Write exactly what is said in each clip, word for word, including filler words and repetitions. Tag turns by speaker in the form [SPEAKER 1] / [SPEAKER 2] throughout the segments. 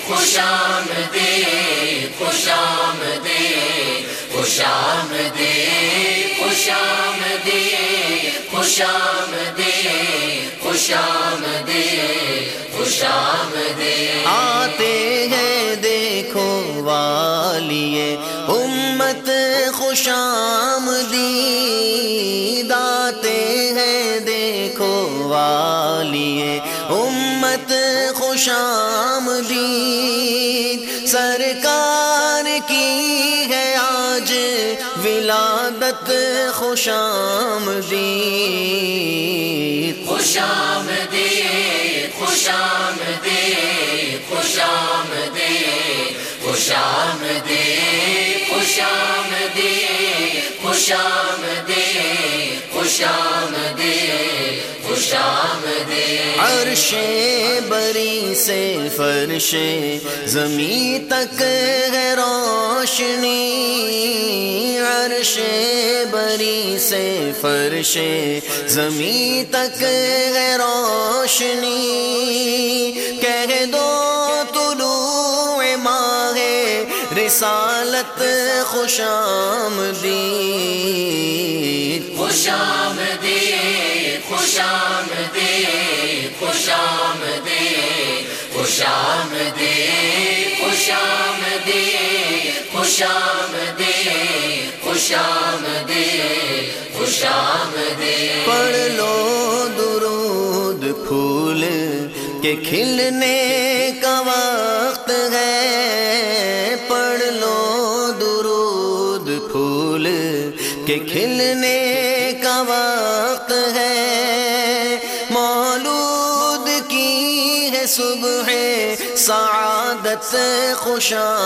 [SPEAKER 1] خوش آمدید خوش آمدید خوش آمدید خوش آمدید خوش آمدید خوش آمدید خوش آمدید
[SPEAKER 2] آتے ہیں دیکھو والیے امت خوش آمدید آتے ہیں دیکھو والیے امت خوش آمدید سرکار کی ہے آج ولادت خوش آمدید
[SPEAKER 1] خوش آمدید خوش آمدید خوش آمدید خوش آمدید خوش آمدید خوش آمدید خوش آمدید خوش آمدید
[SPEAKER 2] عرش بری سے فرش زمین تک ہے روشنی عرش بری سے فرش زمین تک ہے روشنی کہہ دو طلوع ماہ رسالت خوش آمدید
[SPEAKER 1] خوش آمدید خوش آمدید خوش آمدید خوش آمدید خوش آمدید خوش آمدید خوش آمدید خوش آمدید
[SPEAKER 2] پڑھ لو درود پھول کے کھلنے کا وقت ہے پڑھ لو درود پھول کے کھلنے کا وقت ہے مولود کی ہے صبح سعادت خوش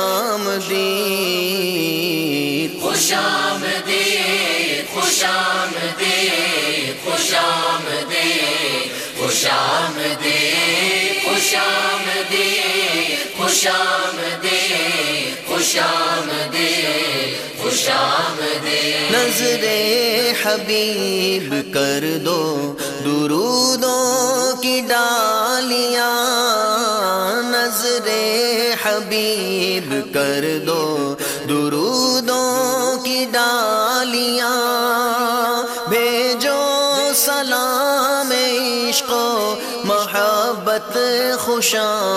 [SPEAKER 2] آمدید
[SPEAKER 1] خوش آمدید خوش آمدید خوش آمدید خوش آمدید خوش آمدید خوش آمدید خوش آمدید خوش آمدید
[SPEAKER 2] نظر حبیب کر دو درودوں کی ڈالیاں نظر حبیب کر دو درودوں کی ڈالیاں بھیجو سلام عشق و محبت خوش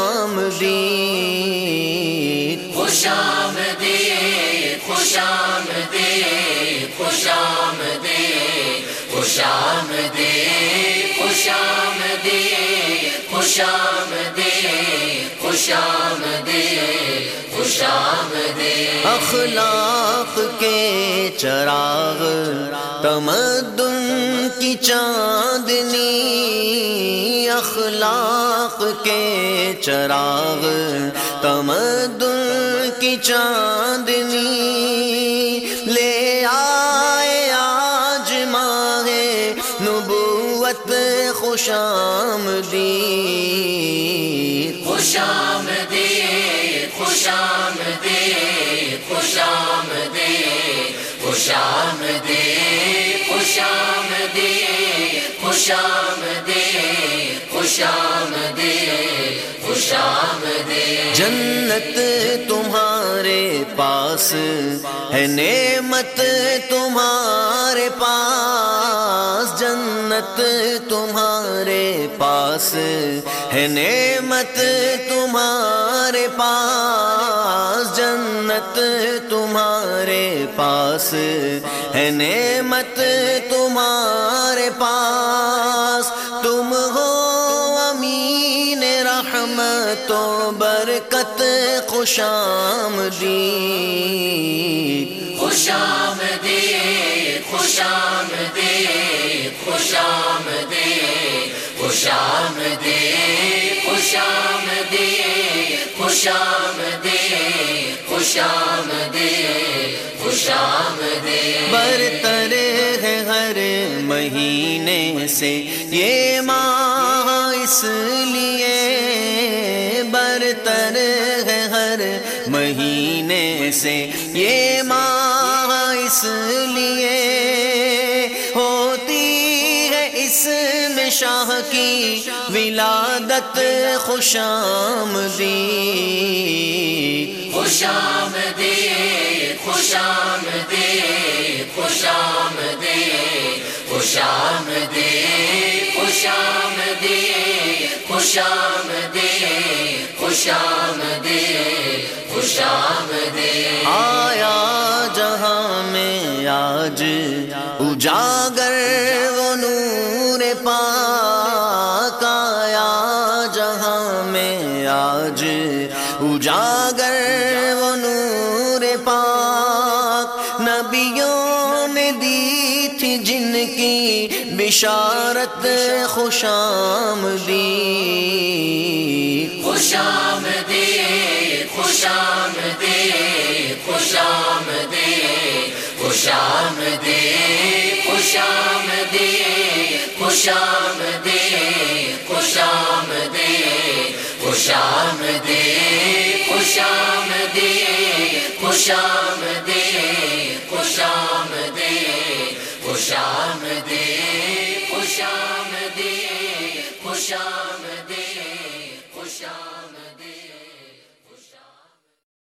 [SPEAKER 2] آمدید
[SPEAKER 1] خوش آمدید خوش آمدید خوش آمدید خوش آمدید خوش آمدید خوش آمدید خوش آمدید خوش آمدید
[SPEAKER 2] اخلاق کے چراغ تمدن کی چاندنی اخلاق کے چراغ تمدن کی چاندنی لے آئے آج ماہ نبوت خوش آمدید
[SPEAKER 1] خوش آمدید خوش آمدید خوش آمدید خوش آمدید خوش آمدید خوش آمدید خوش آمدید خوش آمدید
[SPEAKER 2] جنت تمہارے پاس ہے نعمت تمہارے پاس جنت تمہارے پاس ہے نعمت تمہارے پاس جنت تمہارے پاس ہے نعمت تمہارے پاس تم ہو امین رحمت و برکت خوش آمدید
[SPEAKER 1] خوش آمدید خوش آمدید خوش آمدید خوش آمدید خوش آمدید خوش آمدید خوش آمدید خوش آمدید
[SPEAKER 2] برتر ہے ہر مہینے سے یہ ماہ اس لیے برتر ہے ہر مہینے سے یہ ماہ اس لیے ہوتی ہے اس میں شاہ کی ولادت خوش آمدید
[SPEAKER 1] خوش آمدید خوش آمدید خوش آمدید خوش آمدید خوش آمدید خوش آمدید خوش آمدید خوش آمدید
[SPEAKER 2] آیا جہاں میں آج اجاگر وہ نور پاک آیا جہاں میں آج اجاگر وہ نور پاک نبیوں نے دی تھی جن کی بشارت خوش آمدید
[SPEAKER 1] خوش آمدید خوش آمدید خوش آمدید خوش آمدید خوش آمدید خوش آمدید خوش آمدید خوش آمدید خوش آمدید خوش آمدید خوش آمدید خوش آمدید خوش آمدید خوش آمدید